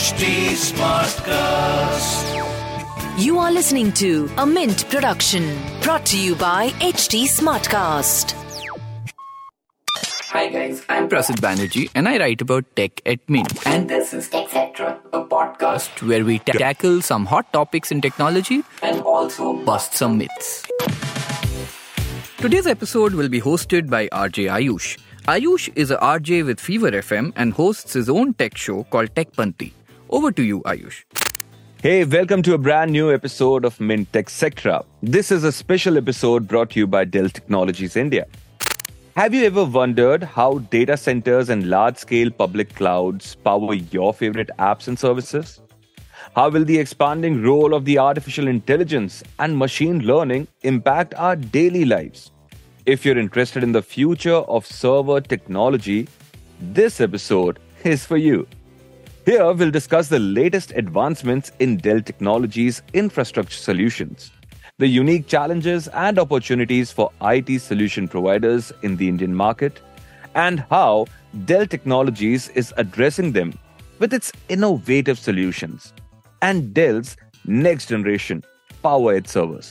HT Smartcast. You are listening to a Mint production brought to you by HT Smartcast. Hi guys, I'm Prasid Banerjee and I write about tech at Mint. And this is TechCetra, a podcast where we tackle some hot topics in technology and also bust some myths. Today's episode will be hosted by RJ Ayush. Ayush is a RJ with Fever FM and hosts his own tech show called TechPanti. Over to you, Ayush. Hey, welcome to a brand new episode of Mint TechCetra. This is a special episode brought to you by Dell Technologies India. Have you ever wondered how data centers and large-scale public clouds power your favorite apps and services? How will the expanding role of the artificial intelligence and machine learning impact our daily lives? If you're interested in the future of server technology, this episode is for you. Here we'll discuss the latest advancements in Dell Technologies infrastructure solutions, the unique challenges and opportunities for IT solution providers in the Indian market, and how Dell Technologies is addressing them with its innovative solutions and Dell's next generation Power Edge servers.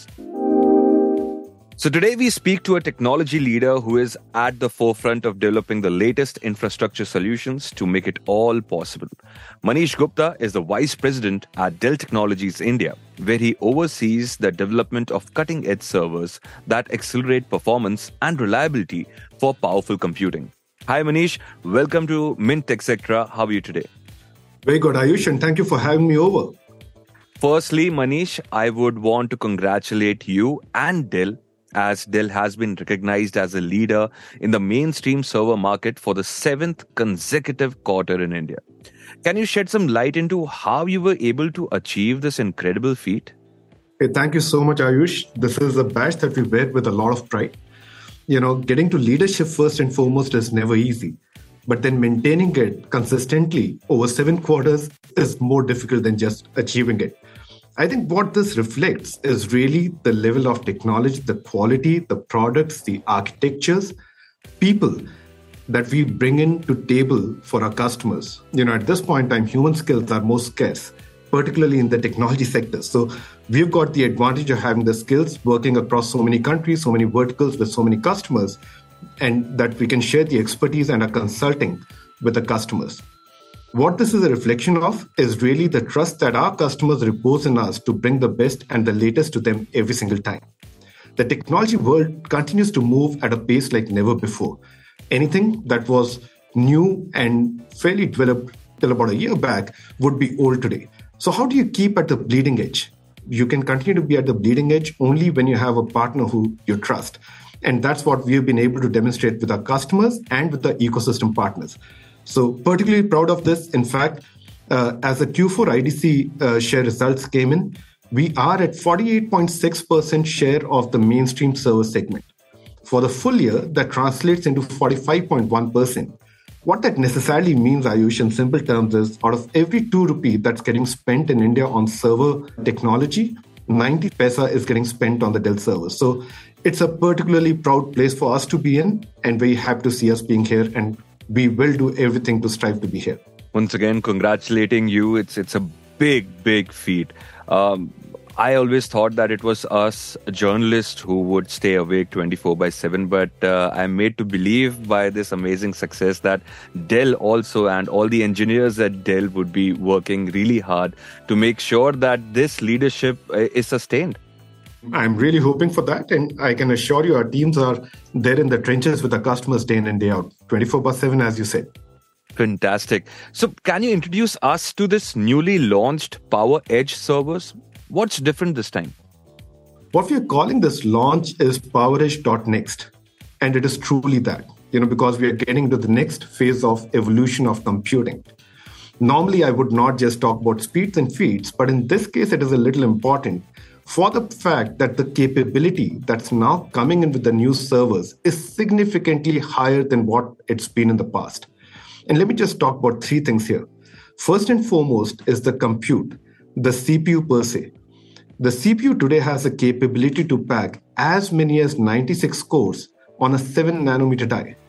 So today we speak to a technology leader who is at the forefront of developing the latest infrastructure solutions to make it all possible. Manish Gupta is the Vice President at Dell Technologies India, where he oversees the development of cutting-edge servers that accelerate performance and reliability for powerful computing. Hi Manish, welcome to Mint TechCetra. How are you today? Very good, Ayush, and thank you for having me over. Firstly, Manish, I would want to congratulate you and Dell, as Dell has been recognized as a leader in the mainstream server market for the 7th consecutive quarter in India. Can you shed some light into how you were able to achieve this incredible feat? Hey, thank you so much, Ayush. This is a badge that we wear with a lot of pride. Getting to leadership first and foremost is never easy. But then maintaining it consistently over 7 quarters is more difficult than just achieving it. I think what this reflects is really the level of technology, the quality, the products, the architectures, people that we bring in to table for our customers. At this point in time, human skills are most scarce, particularly in the technology sector. So we've got the advantage of having the skills working across so many countries, so many verticals with so many customers, and that we can share the expertise and our consulting with the customers. What this is a reflection of is really the trust that our customers repose in us to bring the best and the latest to them every single time. The technology world continues to move at a pace like never before. Anything that was new and fairly developed till about a year back would be old today. So how do you keep at the bleeding edge? You can continue to be at the bleeding edge only when you have a partner who you trust. And that's what we've been able to demonstrate with our customers and with the ecosystem partners. So particularly proud of this. In fact, as the Q4 IDC share results came in, we are at 48.6% share of the mainstream server segment. For the full year, that translates into 45.1%. What that necessarily means, Ayush, in simple terms is out of every 2 rupee that's getting spent in India on server technology, 90 paisa is getting spent on the Dell servers. So it's a particularly proud place for us to be in and very happy to see us being here, and we will do everything to strive to be here. Once again, congratulating you. It's a big feat. I always thought that it was us journalists who would stay awake 24/7, but I'm made to believe by this amazing success that Dell also and all the engineers at Dell would be working really hard to make sure that this leadership is sustained. I'm really hoping for that, and I can assure you our teams are there in the trenches with our customers day in and day out, 24/7 as you said. Fantastic. So can you introduce us to this newly launched Power Edge servers? What's different this time? What we're calling this launch is PowerEdge.next, and it is truly that, because we are getting to the next phase of evolution of computing. Normally, I would not just talk about speeds and feeds, but in this case, it is a little important for the fact that the capability that's now coming in with the new servers is significantly higher than what it's been in the past. And let me just talk about 3 things here. First and foremost is the compute, the CPU per se. The CPU today has a capability to pack as many as 96 cores on a 7 nanometer die.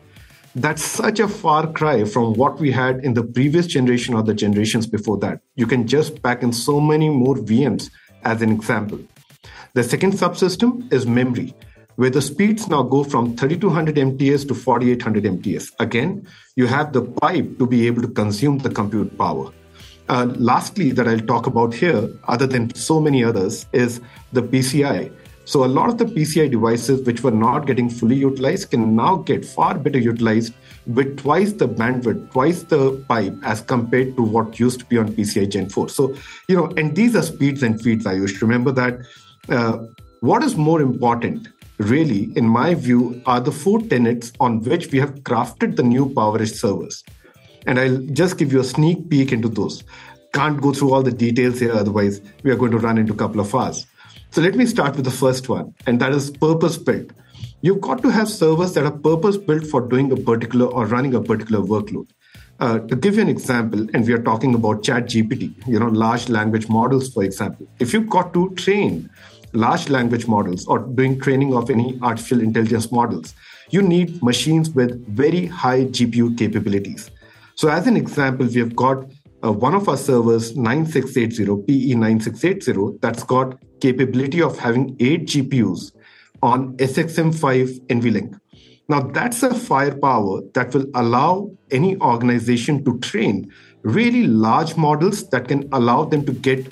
That's such a far cry from what we had in the previous generation or the generations before that. You can just pack in so many more VMs as an example. The second subsystem is memory, where the speeds now go from 3200 MTS to 4800 MTS. Again, you have the pipe to be able to consume the compute power. Lastly, that I'll talk about here, other than so many others, is the PCI. So a lot of the PCI devices which were not getting fully utilized can now get far better utilized with twice the bandwidth, twice the pipe as compared to what used to be on PCI Gen 4. So, and these are speeds and feeds, Ayush. Remember that what is more important, really, in my view, are the 4 tenets on which we have crafted the new PowerEdge servers. And I'll just give you a sneak peek into those. Can't go through all the details here, otherwise we are going to run into a couple of hours. So let me start with the first one, and that is purpose-built. You've got to have servers that are purpose-built for doing a particular or running a particular workload. To give you an example, and we are talking about ChatGPT, large language models, for example. If you've got to train large language models or doing training of any artificial intelligence models, you need machines with very high GPU capabilities. So as an example, we have got one of our servers, 9680, PE9680, that's got capability of having 8 GPUs on SXM5 NVLink. Now, that's a firepower that will allow any organization to train really large models that can allow them to get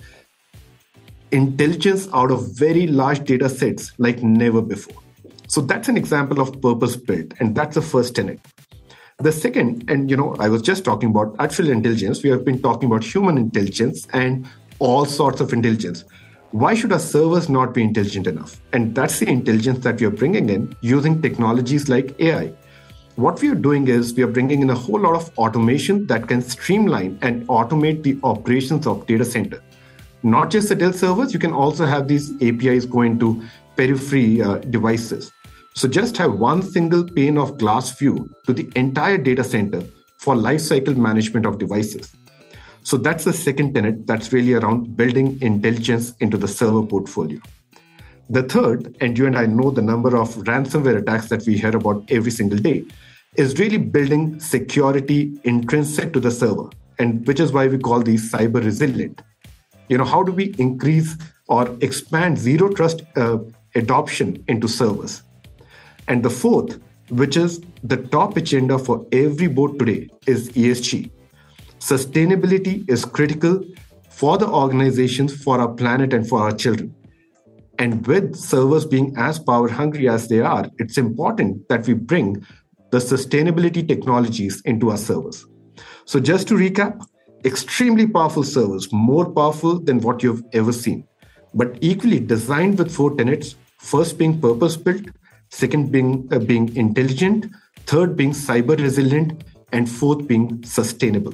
intelligence out of very large data sets like never before. So that's an example of purpose-built, and that's the first tenet. The second, and I was just talking about artificial intelligence. We have been talking about human intelligence and all sorts of intelligence. Why should our servers not be intelligent enough? And that's the intelligence that we are bringing in using technologies like AI. What we are doing is we are bringing in a whole lot of automation that can streamline and automate the operations of data center. Not just the Dell servers, you can also have these APIs going to periphery devices. So just have one single pane of glass view to the entire data center for lifecycle management of devices. So that's the second tenet that's really around building intelligence into the server portfolio. The third, and you and I know the number of ransomware attacks that we hear about every single day, is really building security intrinsic to the server, and which is why we call these cyber resilient. How do we increase or expand zero trust adoption into servers? And the fourth, which is the top agenda for every board today, is ESG. Sustainability is critical for the organizations, for our planet, and for our children. And with servers being as power hungry as they are, it's important that we bring the sustainability technologies into our servers. So just to recap, extremely powerful servers, more powerful than what you've ever seen, but equally designed with 4 tenets, first being purpose-built, second being intelligent, third being cyber resilient, and fourth being sustainable.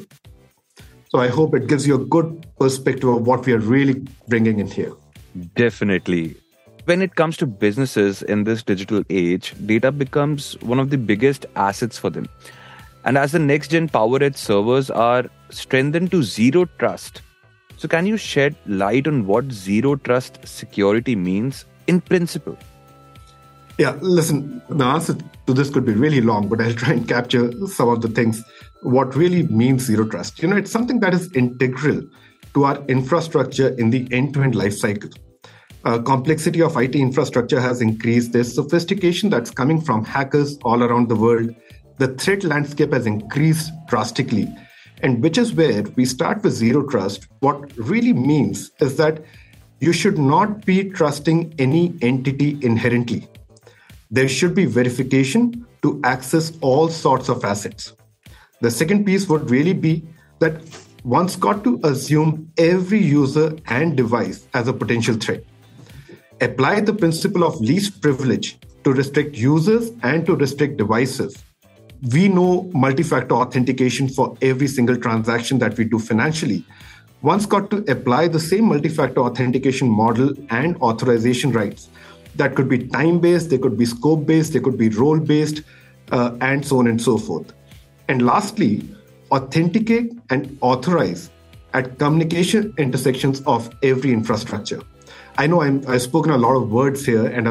So I hope it gives you a good perspective of what we are really bringing in here. Definitely. When it comes to businesses in this digital age, data becomes one of the biggest assets for them. And as the next-gen PowerEdge servers are strengthened to zero trust, so can you shed light on what zero trust security means in principle? Yeah, listen, the answer to this could be really long, but I'll try and capture some of the things. What really means zero trust? It's something that is integral to our infrastructure in the end-to-end life cycle. Complexity of IT infrastructure has increased. There's sophistication that's coming from hackers all around the world. The threat landscape has increased drastically, and which is where we start with zero trust. What really means is that you should not be trusting any entity inherently. There should be verification to access all sorts of assets. The second piece would really be that one's got to assume every user and device as a potential threat. Apply the principle of least privilege to restrict users and to restrict devices. We know multi-factor authentication for every single transaction that we do financially. One's got to apply the same multi-factor authentication model and authorization rights. That could be time-based, they could be scope-based, they could be role-based, and so on and so forth. And lastly, authenticate and authorize at communication intersections of every infrastructure. I know I've spoken a lot of words here, and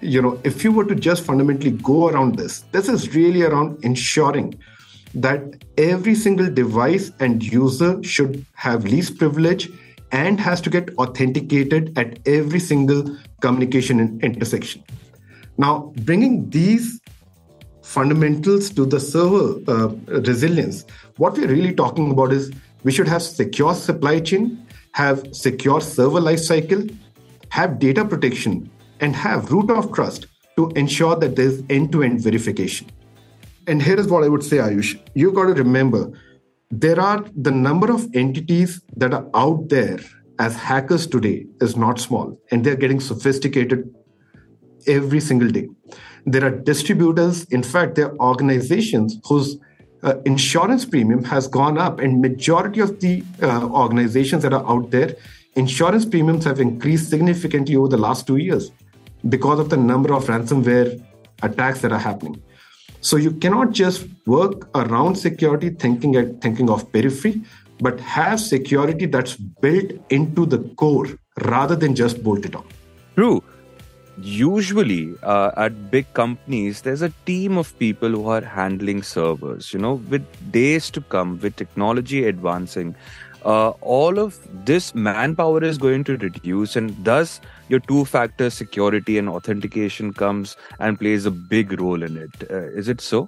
if you were to just fundamentally go around this is really around ensuring that every single device and user should have least privilege and has to get authenticated at every single communication intersection. Now, bringing these fundamentals to the server resilience, what we're really talking about is we should have secure supply chain, have secure server lifecycle, have data protection, and have root of trust to ensure that there's end-to-end verification. And here is what I would say, Ayush. You've got to remember, there are the number of entities that are out there as hackers today is not small, and they're getting sophisticated every single day. There are distributors, in fact, there are organizations whose insurance premium has gone up, and majority of the organizations that are out there, insurance premiums have increased significantly over the last 2 years because of the number of ransomware attacks that are happening. So you cannot just work around security thinking of periphery, but have security that's built into the core rather than just bolted on. True. Usually at big companies, there's a team of people who are handling servers, with days to come, with technology advancing. All of this manpower is going to reduce, and thus your two-factor security and authentication comes and plays a big role in it. Is it so?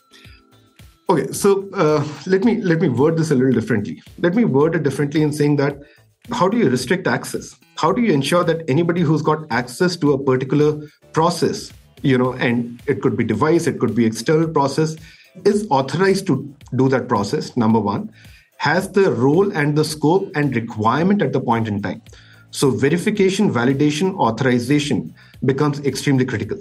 Okay, so let me word this a little differently. Let me word it differently in saying that how do you restrict access? How do you ensure that anybody who's got access to a particular process, and it could be device, it could be external process, is authorized to do that process, number one, has the role and the scope and requirement at the point in time. So verification, validation, authorization becomes extremely critical.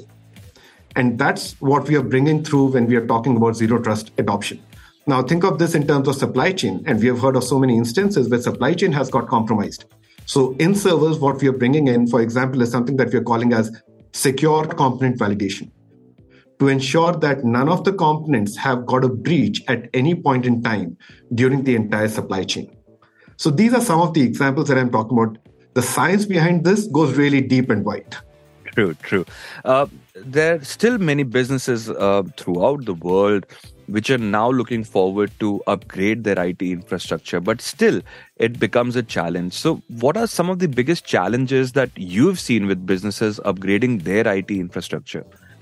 And that's what we are bringing through when we are talking about zero trust adoption. Now, think of this in terms of supply chain. And we have heard of so many instances where supply chain has got compromised. So in servers, what we are bringing in, for example, is something that we are calling as secure component validation, to ensure that none of the components have got a breach at any point in time during the entire supply chain. So these are some of the examples that I'm talking about. The science behind this goes really deep and wide. True. There are still many businesses throughout the world which are now looking forward to upgrade their IT infrastructure, but still it becomes a challenge. So what are some of the biggest challenges that you've seen with businesses upgrading their IT infrastructure?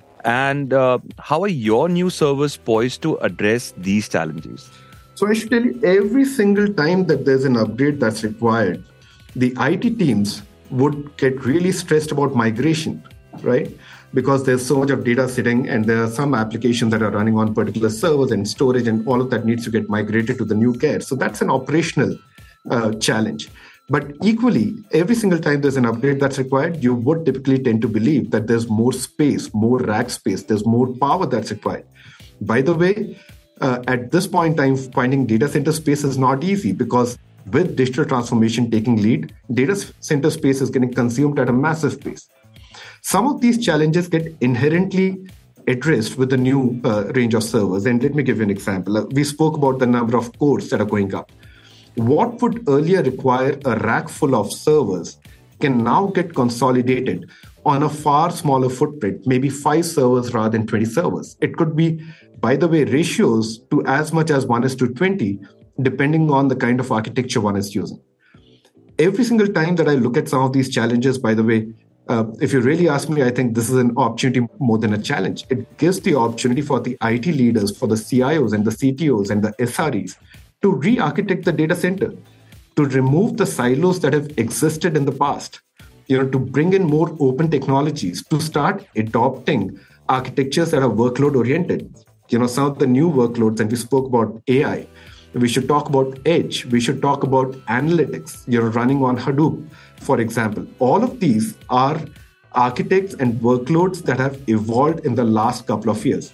And how are your new servers poised to address these challenges? So I should tell you, every single time that there's an upgrade that's required, the IT teams would get really stressed about migration, right? Because there's so much of data sitting, and there are some applications that are running on particular servers and storage, and all of that needs to get migrated to the new care. So that's an operational challenge. But equally, every single time there's an upgrade that's required, you would typically tend to believe that there's more space, more rack space, there's more power that's required. By the way, at this point in time, finding data center space is not easy, because with digital transformation taking lead, data center space is getting consumed at a massive pace. Some of these challenges get inherently addressed with the new range of servers. And let me give you an example. We spoke about the number of cores that are going up. What would earlier require a rack full of servers can now get consolidated on a far smaller footprint, maybe 5 servers rather than 20 servers. It could be, by the way, ratios to as much as 1:20, depending on the kind of architecture one is using. Every single time that I look at some of these challenges, by the way, if you really ask me, I think this is an opportunity more than a challenge. It gives the opportunity for the IT leaders, for the CIOs and the CTOs and the SREs to re-architect the data center, to remove the silos that have existed in the past, to bring in more open technologies, to start adopting architectures that are workload oriented. Some of the new workloads, and we spoke about AI, we should talk about edge, we should talk about analytics, running on Hadoop, for example. All of these are architects and workloads that have evolved in the last couple of years.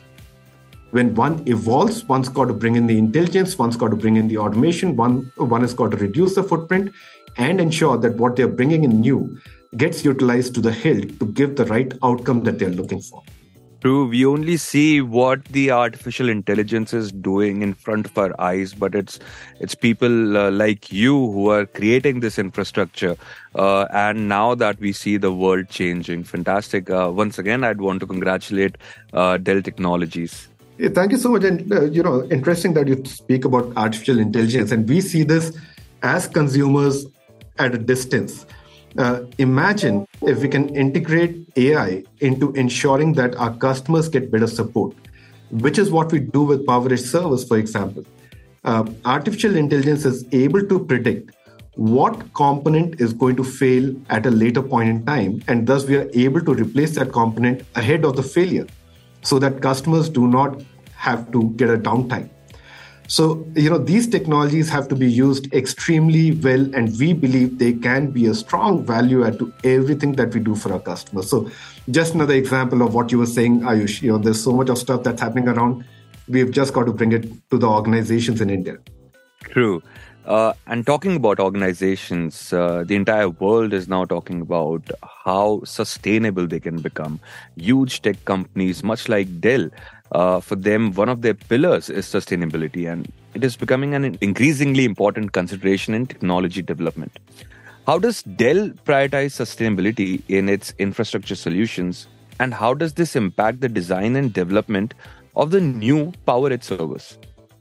When one evolves, one's got to bring in the intelligence, one's got to bring in the automation, one has got to reduce the footprint and ensure that what they're bringing in new gets utilized to the hilt to give the right outcome that they're looking for. True, we only see what the artificial intelligence is doing in front of our eyes, but it's people like you who are creating this infrastructure. And now that we see the world changing, fantastic. Once again, I'd want to congratulate Dell Technologies. Yeah, thank you so much. And, interesting that you speak about artificial intelligence. And we see this as consumers at a distance. Imagine if we can integrate AI into ensuring that our customers get better support, which is what we do with PowerEdge servers, for example. Artificial intelligence is able to predict what component is going to fail at a later point in time, and thus we are able to replace that component ahead of the failure so that customers do not have to get a downtime. So, these technologies have to be used extremely well, and we believe they can be a strong value add to everything that we do for our customers. So, just another example of what you were saying, Ayush, there's so much of stuff that's happening around. We've just got to bring it to the organizations in India. True. And talking about organizations, the entire world is now talking about how sustainable they can become. Huge tech companies, much like Dell, for them, one of their pillars is sustainability, and it is becoming an increasingly important consideration in technology development. How does Dell prioritize sustainability in its infrastructure solutions, and how does this impact the design and development of the new PowerEdge servers?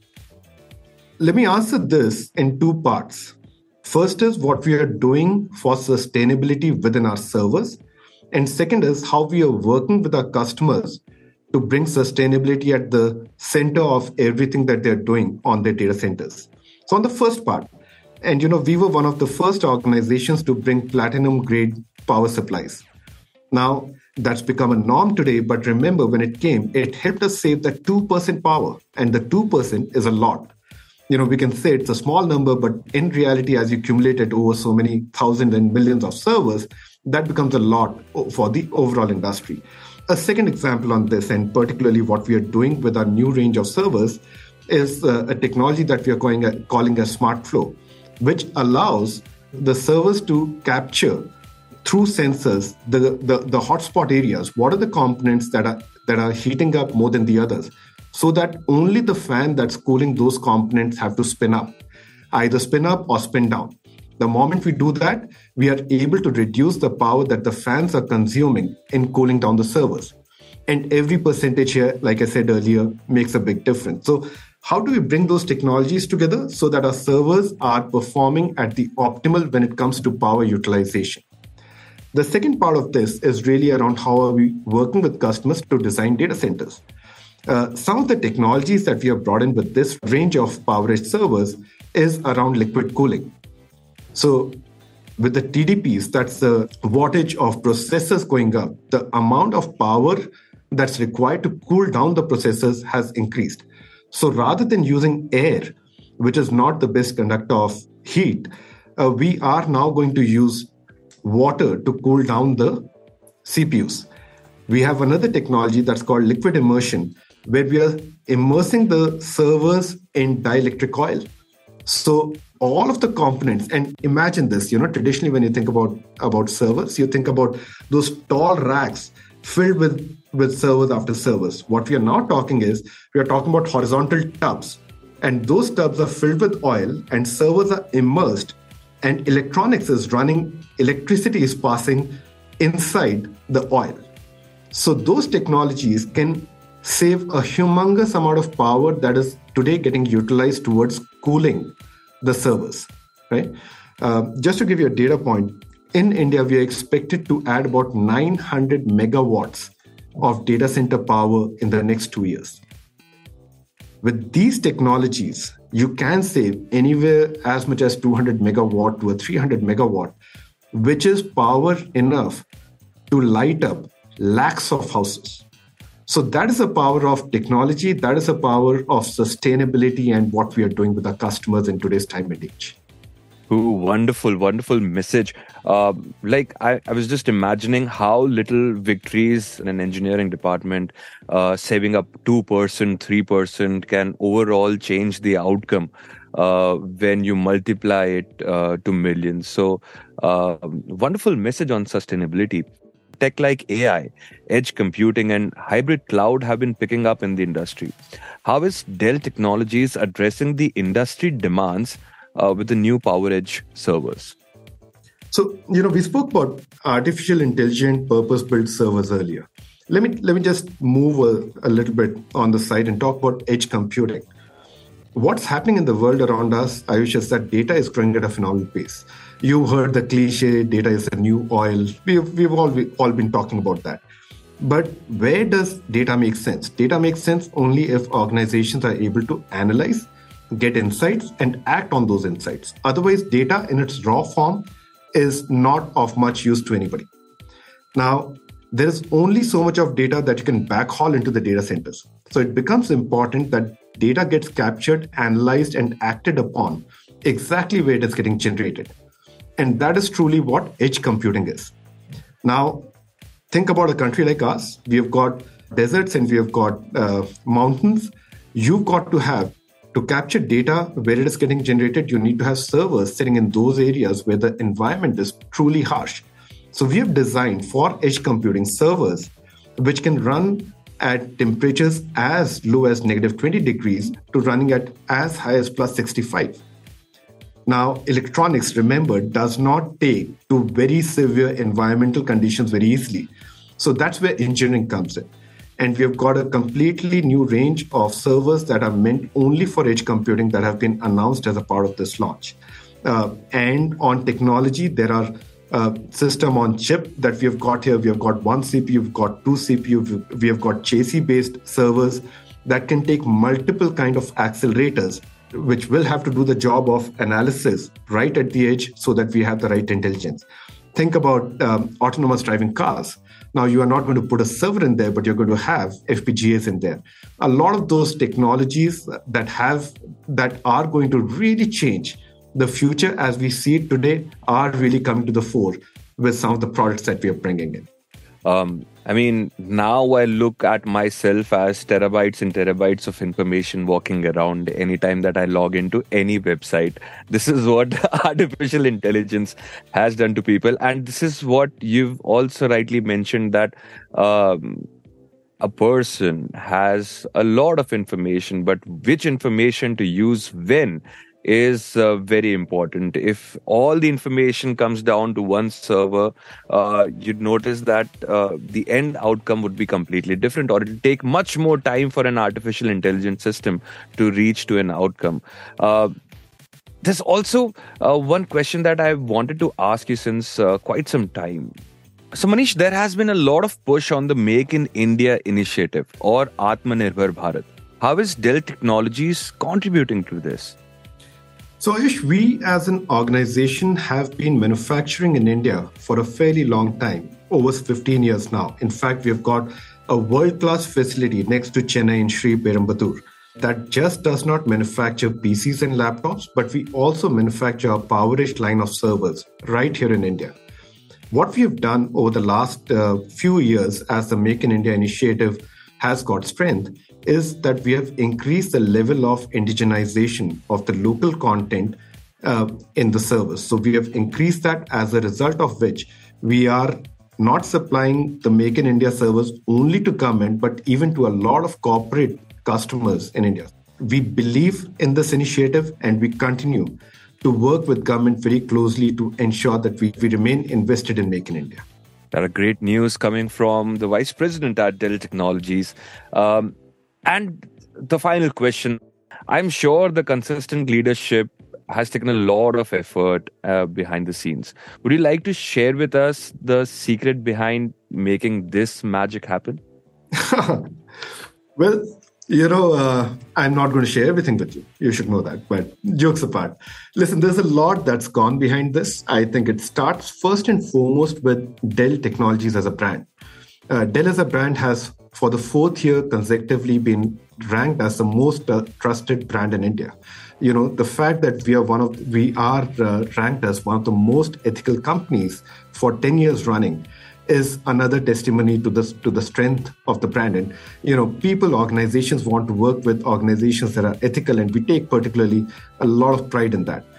Let me answer this in two parts. First is what we are doing for sustainability within our servers, and second is how we are working with our customers to bring sustainability at the center of everything that they're doing on their data centers. So on the first part, and we were one of the first organizations to bring platinum grade power supplies. Now that's become a norm today, but remember when it came, it helped us save that 2% power, and the 2% is a lot. We can say it's a small number, but in reality, as you accumulate it over so many thousands and millions of servers, that becomes a lot for the overall industry. A second example on this, and particularly what we are doing with our new range of servers, is a technology that we are calling a SmartFlow, which allows the servers to capture through sensors the hotspot areas. What are the components that are heating up more than the others, so that only the fan that's cooling those components have to spin up, either spin up or spin down. The moment we do that, we are able to reduce the power that the fans are consuming in cooling down the servers. And every percentage here, like I said earlier, makes a big difference. So how do we bring those technologies together so that our servers are performing at the optimal when it comes to power utilization? The second part of this is really around how are we working with customers to design data centers. Some of the technologies that we have brought in with this range of PowerEdge servers is around liquid cooling. So with the TDPs, that's the wattage of processors going up, the amount of power that's required to cool down the processors has increased. So rather than using air, which is not the best conductor of heat, we are now going to use water to cool down the CPUs. We have another technology that's called liquid immersion, where we are immersing the servers in dielectric oil. So all of the components, and imagine this, traditionally when you think about servers, you think about those tall racks filled with servers after servers. What we are now talking is, we are talking about horizontal tubs, and those tubs are filled with oil and servers are immersed, and electronics is running, electricity is passing inside the oil. So those technologies can save a humongous amount of power that is today getting utilized towards cooling the servers, right? Just to give you a data point, in India, we are expected to add about 900 megawatts of data center power in the next 2 years. With these technologies, you can save anywhere as much as 200 megawatt to a 300 megawatt, which is power enough to light up lakhs of houses. So that is the power of technology. That is the power of sustainability and what we are doing with our customers in today's time and age. Ooh, wonderful, wonderful message. I was just imagining how little victories in an engineering department, saving up 2%, 3% can overall change the outcome when you multiply it to millions. So wonderful message on sustainability. tech like AI, edge computing, and hybrid cloud have been picking up in the industry. How is Dell Technologies addressing the industry demands with the new PowerEdge servers? So, we spoke about artificial intelligent purpose-built servers earlier. Let me just move a little bit on the side and talk about edge computing. What's happening in the world around us, Ayush, is that data is growing at a phenomenal pace. You heard the cliche, data is the new oil. We've all been talking about that. But where does data make sense? Data makes sense only if organizations are able to analyze, get insights, and act on those insights. Otherwise, data in its raw form is not of much use to anybody. Now, there is only so much of data that you can backhaul into the data centers. So it becomes important that data gets captured, analyzed, and acted upon exactly where it is getting generated. And that is truly what edge computing is. Now, think about a country like us. We have got deserts and we have got mountains. You've got to capture data where it is getting generated, you need to have servers sitting in those areas where the environment is truly harsh. So we have designed for edge computing servers which can run at temperatures as low as negative 20 degrees to running at as high as plus 65. Now, electronics, remember, does not take to very severe environmental conditions very easily. So that's where engineering comes in. And we have got a completely new range of servers that are meant only for edge computing that have been announced as a part of this launch. And on technology, there are system on chip that we have got here. We have got one CPU, we've got two CPU, we have got chassis-based servers that can take multiple kind of accelerators, which will have to do the job of analysis right at the edge so that we have the right intelligence. Think about autonomous driving cars. Now, you are not going to put a server in there, but you're going to have FPGAs in there. A lot of those technologies that are going to really change the future as we see it today are really coming to the fore with some of the products that we are bringing in. Now I look at myself as terabytes and terabytes of information walking around anytime that I log into any website. This is what artificial intelligence has done to people. And this is what you've also rightly mentioned, that a person has a lot of information, but which information to use when is very important. If all the information comes down to one server, you'd notice that the end outcome would be completely different, or it will take much more time for an artificial intelligence system to reach to an outcome. There's also one question that I wanted to ask you since quite some time. So Manish, there has been a lot of push on the Make in India initiative or Atmanirbhar Bharat. How is Dell Technologies contributing to this? So Ayush, we as an organization have been manufacturing in India for a fairly long time, over 15 years now. In fact, we have got a world-class facility next to Chennai in Sri Perumbudur that just does not manufacture PCs and laptops, but we also manufacture a PowerEdge line of servers right here in India. What we have done over the last few years as the Make in India initiative has got strength is that we have increased the level of indigenization of the local content in the servers. So we have increased that, as a result of which we are not supplying the Make in India servers only to government, but even to a lot of corporate customers in India. We believe in this initiative and we continue to work with government very closely to ensure that we remain invested in Make in India. That are great news coming from the Vice President at Dell Technologies. And the final question, I'm sure the consistent leadership has taken a lot of effort behind the scenes. Would you like to share with us the secret behind making this magic happen? Well, I'm not going to share everything with you. You should know that. But jokes apart, listen, there's a lot that's gone behind this. I think it starts first and foremost with Dell Technologies as a brand. Dell as a brand has, for the fourth year consecutively, been ranked as the most trusted brand in India. The fact that we are ranked as one of the most ethical companies for 10 years running is another testimony to the strength of the brand. And organizations want to work with organizations that are ethical, and we take particularly a lot of pride in that.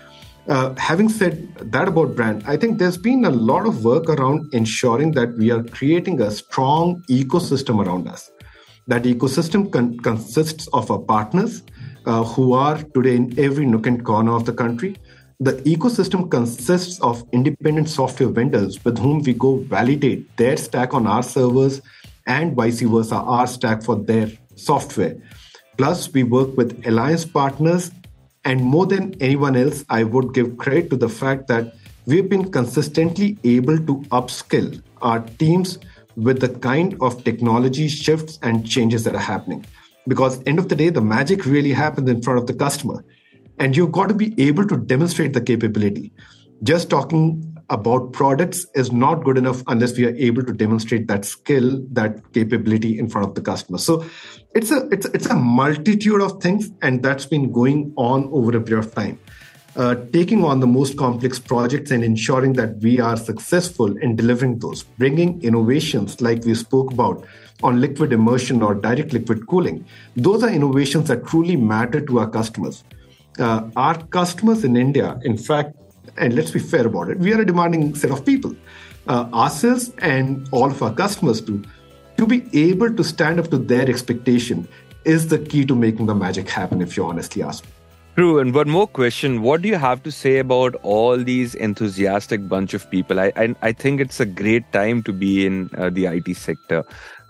Having said that about brand, I think there's been a lot of work around ensuring that we are creating a strong ecosystem around us. That ecosystem consists of our partners who are today in every nook and corner of the country. The ecosystem consists of independent software vendors with whom we go validate their stack on our servers and vice versa, our stack for their software. Plus, we work with alliance partners. And more than anyone else, I would give credit to the fact that we've been consistently able to upskill our teams with the kind of technology shifts and changes that are happening. Because end of the day, the magic really happens in front of the customer. And you've got to be able to demonstrate the capability. Just talking about products is not good enough unless we are able to demonstrate that skill, that capability in front of the customer. So it's a multitude of things, and that's been going on over a period of time. Taking on the most complex projects and ensuring that we are successful in delivering those, bringing innovations like we spoke about on liquid immersion or direct liquid cooling. Those are innovations that truly matter to our customers. Our customers in India, in fact, and let's be fair about it, we are a demanding set of people, ourselves and all of our customers too. To be able to stand up to their expectation is the key to making the magic happen, if you honestly ask me. True. And one more question. What do you have to say about all these enthusiastic bunch of people? I think it's a great time to be in the IT sector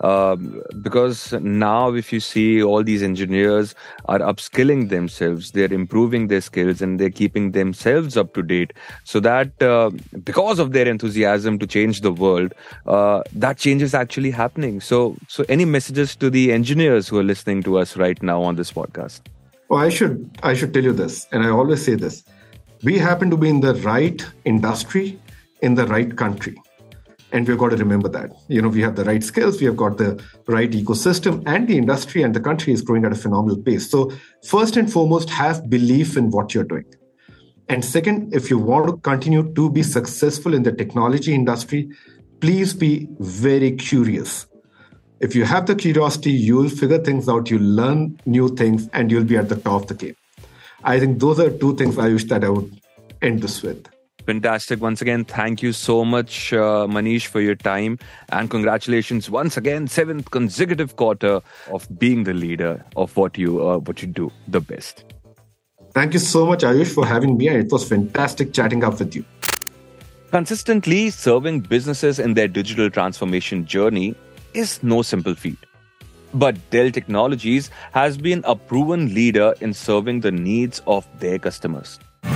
because now if you see all these engineers are upskilling themselves, they're improving their skills and they're keeping themselves up to date so that because of their enthusiasm to change the world, that change is actually happening. So any messages to the engineers who are listening to us right now on this podcast? Well, I should tell you this, and I always say this. We happen to be in the right industry, in the right country. And we've got to remember that. We have the right skills, we have got the right ecosystem, and the industry and the country is growing at a phenomenal pace. So first and foremost, have belief in what you're doing. And second, if you want to continue to be successful in the technology industry, please be very curious. If you have the curiosity, you'll figure things out, you'll learn new things, and you'll be at the top of the game. I think those are two things I wish that I would end this with. Fantastic. Once again, thank you so much, Manish, for your time. And congratulations once again, 7th consecutive quarter of being the leader of what you do the best. Thank you so much, Ayush, for having me. It was fantastic chatting up with you. Consistently serving businesses in their digital transformation journey is no simple feat. But Dell Technologies has been a proven leader in serving the needs of their customers.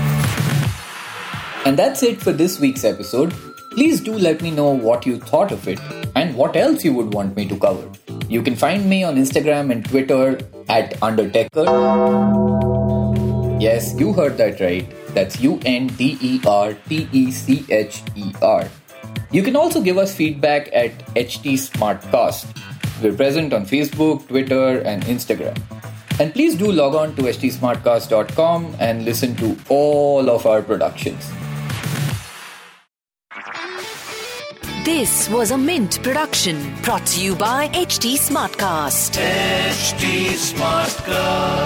And that's it for this week's episode. Please do let me know what you thought of it and what else you would want me to cover. You can find me on Instagram and Twitter at Undertecher. Yes, you heard that right. That's UNDERTECHER. You can also give us feedback at HT Smartcast. We're present on Facebook, Twitter, and Instagram. And please do log on to htsmartcast.com and listen to all of our productions. This was a Mint production brought to you by HT Smartcast. HT Smartcast.